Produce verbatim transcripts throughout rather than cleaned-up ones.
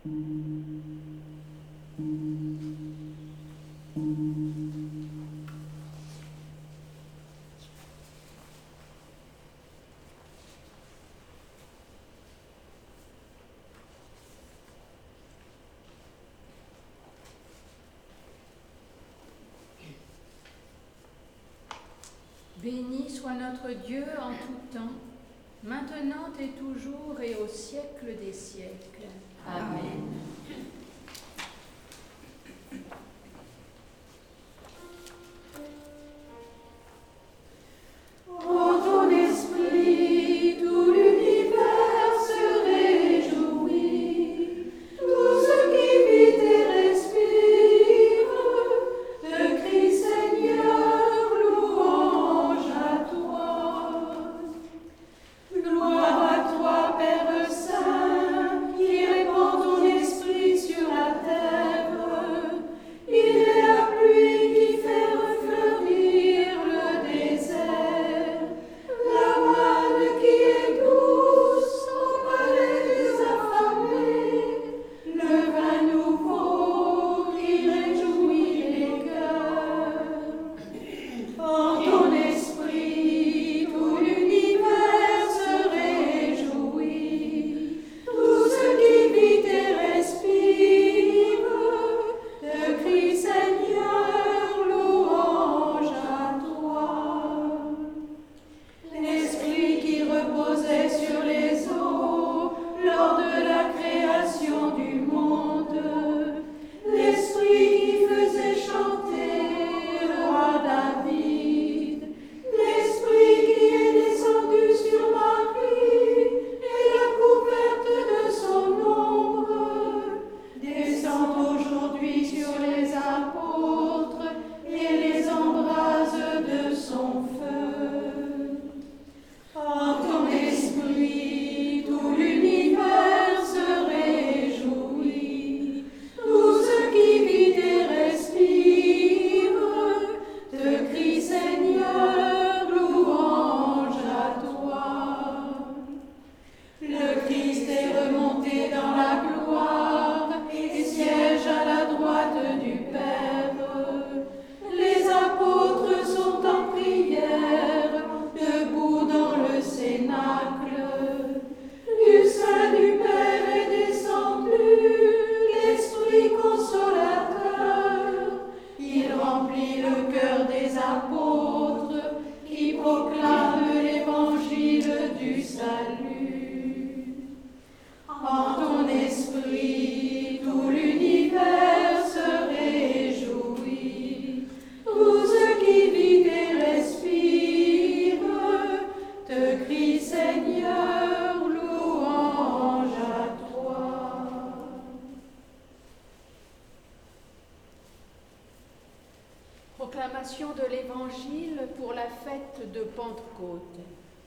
Béni soit notre Dieu en tout temps, maintenant et toujours et au siècle des siècles. Amen. Proclamation de l'Évangile pour la fête de Pentecôte.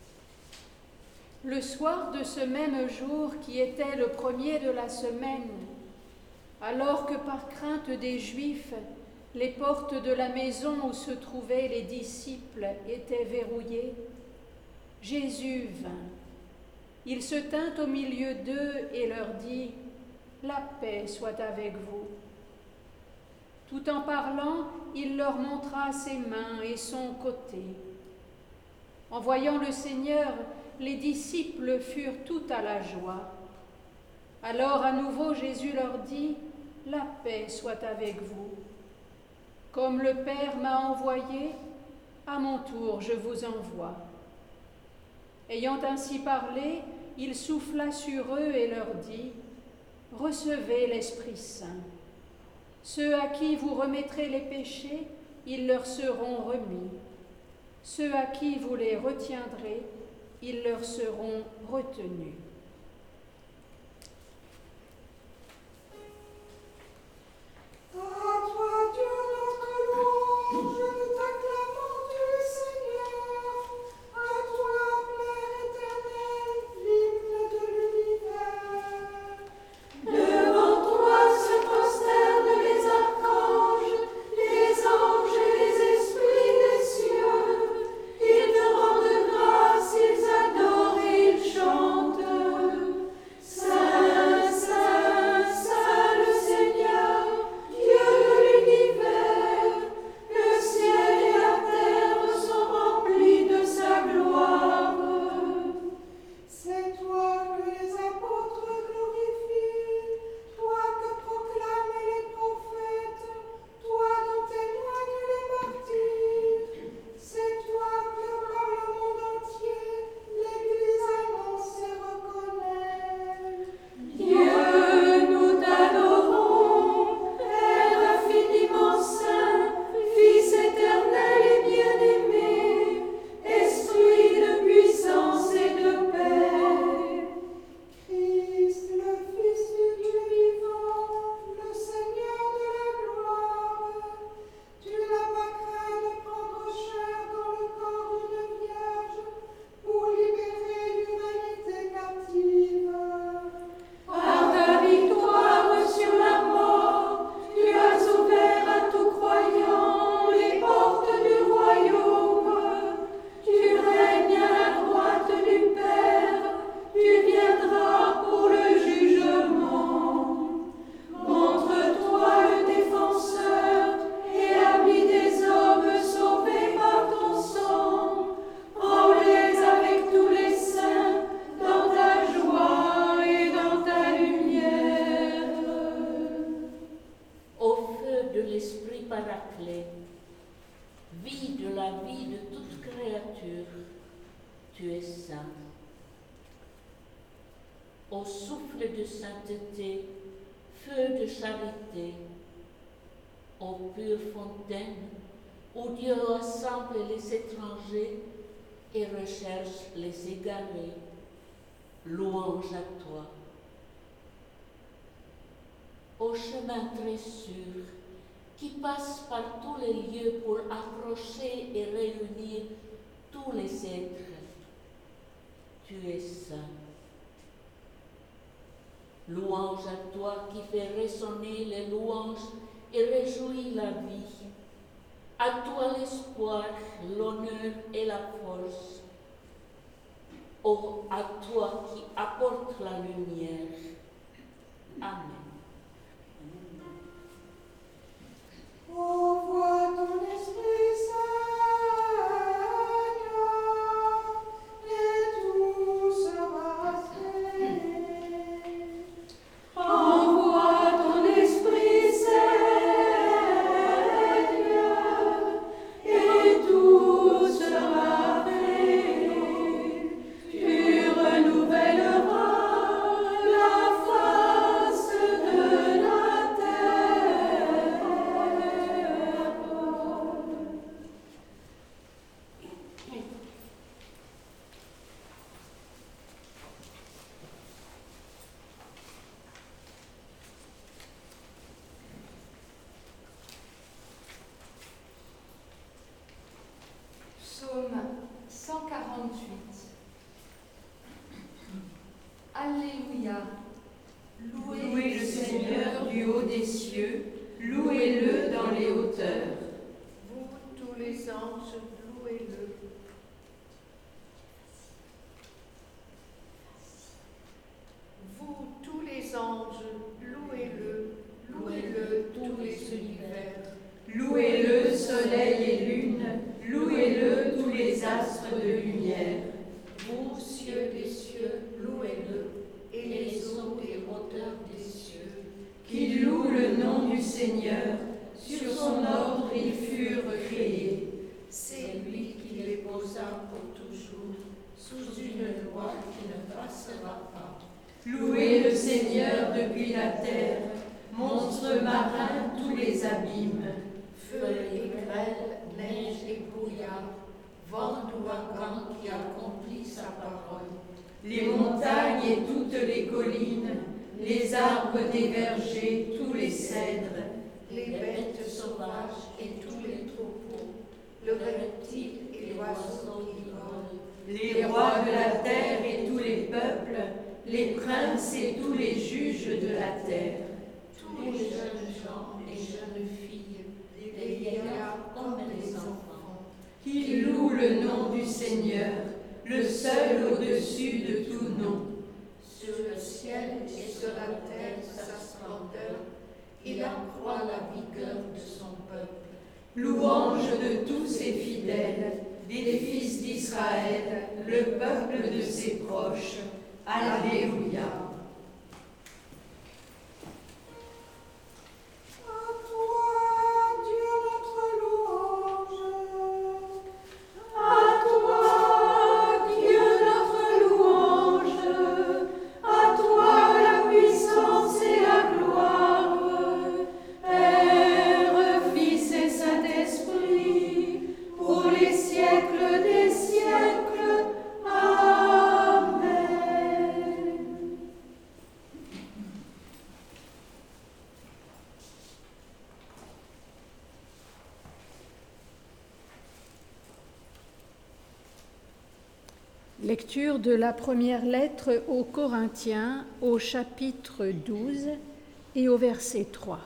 Le soir de ce même jour qui était le premier de la semaine, alors que par crainte des Juifs, les portes de la maison où se trouvaient les disciples étaient verrouillées, Jésus vint. Il se tint au milieu d'eux et leur dit « La paix soit avec vous ». Tout en parlant, il leur montra ses mains et son côté. En voyant le Seigneur, les disciples furent tout à la joie. Alors à nouveau Jésus leur dit « La paix soit avec vous. Comme le Père m'a envoyé, à mon tour je vous envoie. » Ayant ainsi parlé, il souffla sur eux et leur dit « Recevez l'Esprit Saint. Ceux à qui vous remettrez les péchés, ils leur seront remis. Ceux à qui vous les retiendrez, ils leur seront retenus. » Chante. Ô souffle de sainteté, feu de charité, ô pure fontaine, où Dieu rassemble les étrangers et recherche les égarés, louange à toi. Ô chemin très sûr, qui passe par tous les lieux pour approcher et réunir tous les êtres, tu es saint. Louange à toi qui fait résonner les louanges et réjouit la vie. À toi l'espoir, l'honneur et la force. Ô à toi qui apporte la lumière. Amen. Envoie ton Esprit Saint, et tout sera créé. Envoie ton Esprit Seigneur, et tout sera créé. Tu renouvelleras la face de la terre. Psaume cent quarante-huit. Alléluia. Louez, Louez le Seigneur du haut des cieux, louez-le dans les hauteurs. vous tous les anges, louez-le. Vous tous les anges, louez-le, louez-le tous les univers. Louez-le soleil et lune, louez-le tous les astres de lumière. Vous, cieux des cieux, louez-le, et les eaux des hauteurs des cieux. Qui loue le nom du Seigneur, sur son ordre ils furent créés. C'est lui qui les posa pour toujours, sous une loi qui ne passera pas. Louez le Seigneur depuis la terre, monstres marins tous les abîmes. Feu et grêle, neige et brouillard, vent d'ouragan qui accomplit sa parole. Les montagnes et toutes les collines, les arbres des vergers, tous les cèdres. Les bêtes sauvages et tous les troupeaux, le reptile et l'oiseau qui vole. Les rois de la terre et tous les peuples, les princes et tous les juges de la terre. Tous les jeunes gens et jeunes filles, les vieillards comme les enfants. Qui loue le nom du Seigneur, le seul au-dessus de tout nom. Sur le ciel et sur la terre sa splendeur, il accroît la vigueur de son peuple. Louange de tous ses fidèles, des fils d'Israël, le peuple de ses proches. Alléluia. À toi, Dieu, notre louange. À toi, Dieu, notre louange. À toi, la puissance et la gloire. Père, Fils et Saint-Esprit, pour les siècles des siècles. Amen. Lecture de la première lettre aux Corinthiens au chapitre douze et au verset trois.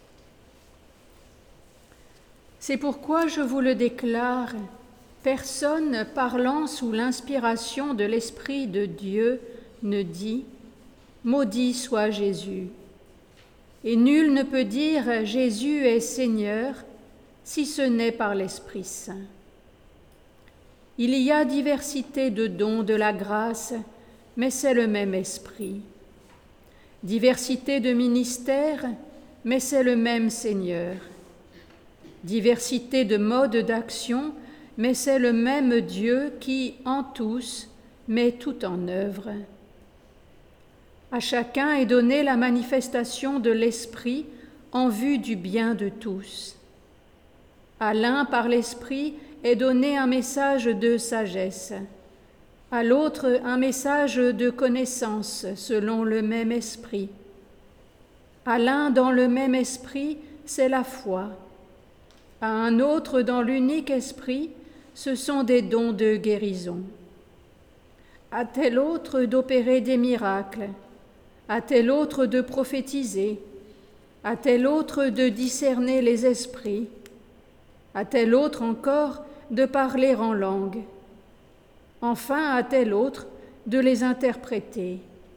C'est pourquoi je vous le déclare, personne parlant sous l'inspiration de l'Esprit de Dieu ne dit « Maudit soit Jésus ». Et nul ne peut dire « Jésus est Seigneur » si ce n'est par l'Esprit Saint. Il y a diversité de dons de la grâce, mais c'est le même Esprit. Diversité de ministères, mais c'est le même Seigneur. Diversité de modes d'action, mais c'est le même Dieu qui, en tous, met tout en œuvre. À chacun est donnée la manifestation de l'Esprit en vue du bien de tous. À l'un, par l'Esprit, est donné un message de sagesse, à l'autre un message de connaissance selon le même Esprit. À l'un, dans le même Esprit, c'est la foi. À un autre, dans l'unique Esprit, ce sont des dons de guérison. À tel autre d'opérer des miracles, à tel autre de prophétiser, à tel autre de discerner les esprits, à tel autre encore de parler en langue, enfin à tel autre de les interpréter.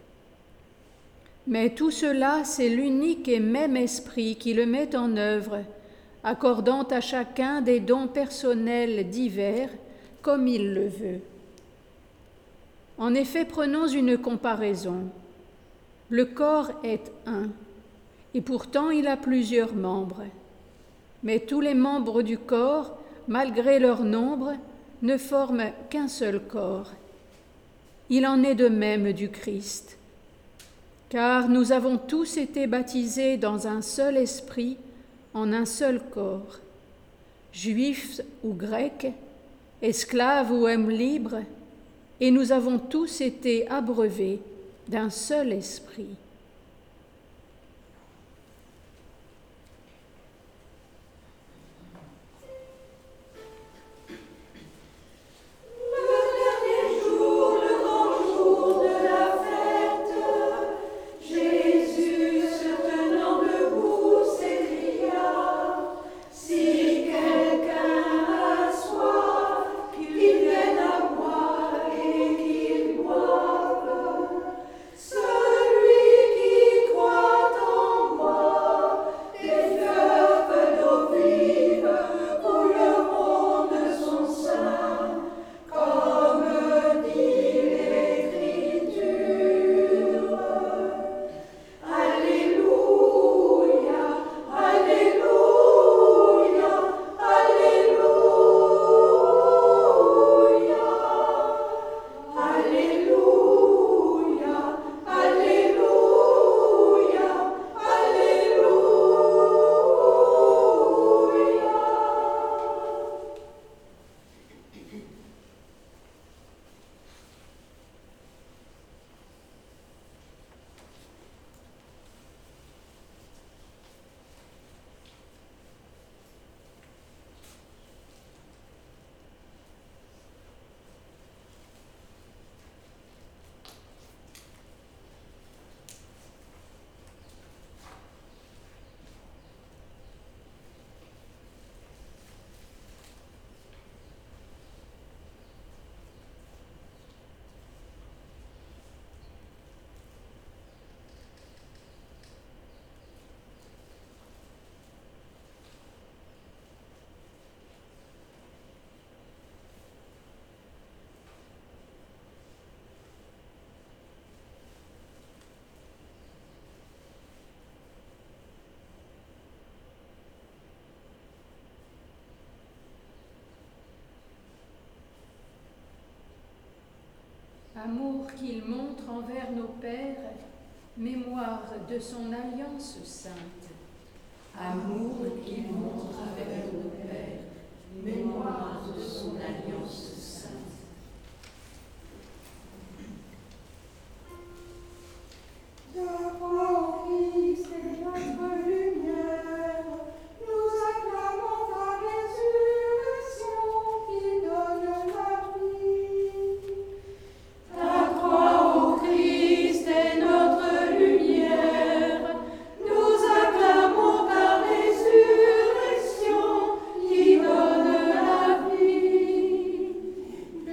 Mais tout cela, c'est l'unique et même Esprit qui le met en œuvre, accordant à chacun des dons personnels divers comme il le veut. En effet, prenons une comparaison. Le corps est un, et pourtant il a plusieurs membres. Mais tous les membres du corps, malgré leur nombre, ne forment qu'un seul corps. Il en est de même du Christ. Car nous avons tous été baptisés dans un seul esprit, en un seul corps. Juifs ou grecs, esclaves ou hommes libres, et nous avons tous été abreuvés d'un seul esprit. Amour qu'il montre envers nos pères, mémoire de son alliance sainte. Amour qu'il montre envers nos pères, mémoire de son alliance sainte. Ta croix, Christ, est notre lumière. Nous acclamons ta résurrection qui donne la vie. Ta croix, ô Christ, est notre lumière. Nous acclamons ta résurrection qui donne la vie.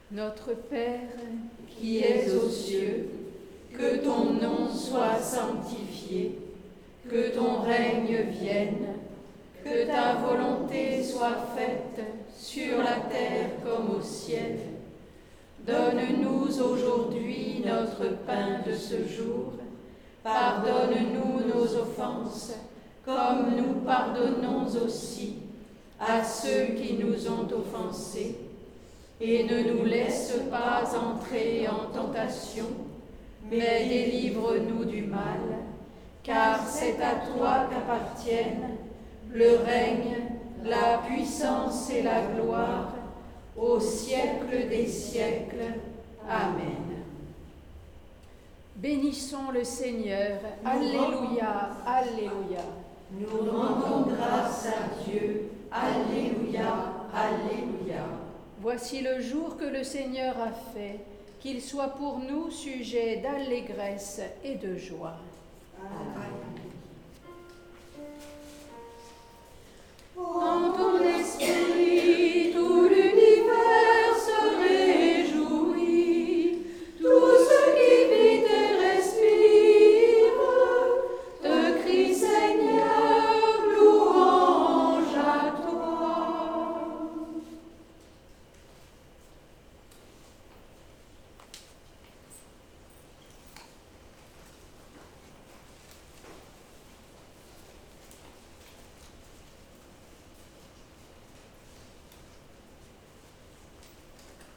Notre Père, qui es aux cieux, que ton nom soit sanctifié, que ton règne vienne, que ta volonté soit faite sur la terre comme au ciel. Donne-nous aujourd'hui notre pain de ce jour. Pardonne-nous nos offenses, comme nous pardonnons aussi à ceux qui nous ont offensés. Et ne nous laisse pas entrer en tentation, mais délivre-nous du mal, car c'est à toi qu'appartiennent le règne, la puissance et la gloire, au siècle des siècles. Amen. Bénissons le Seigneur. Alléluia, Alléluia. Nous rendons grâce à Dieu. Alléluia, Alléluia. Voici le jour que le Seigneur a fait, qu'il soit pour nous sujet d'allégresse et de joie.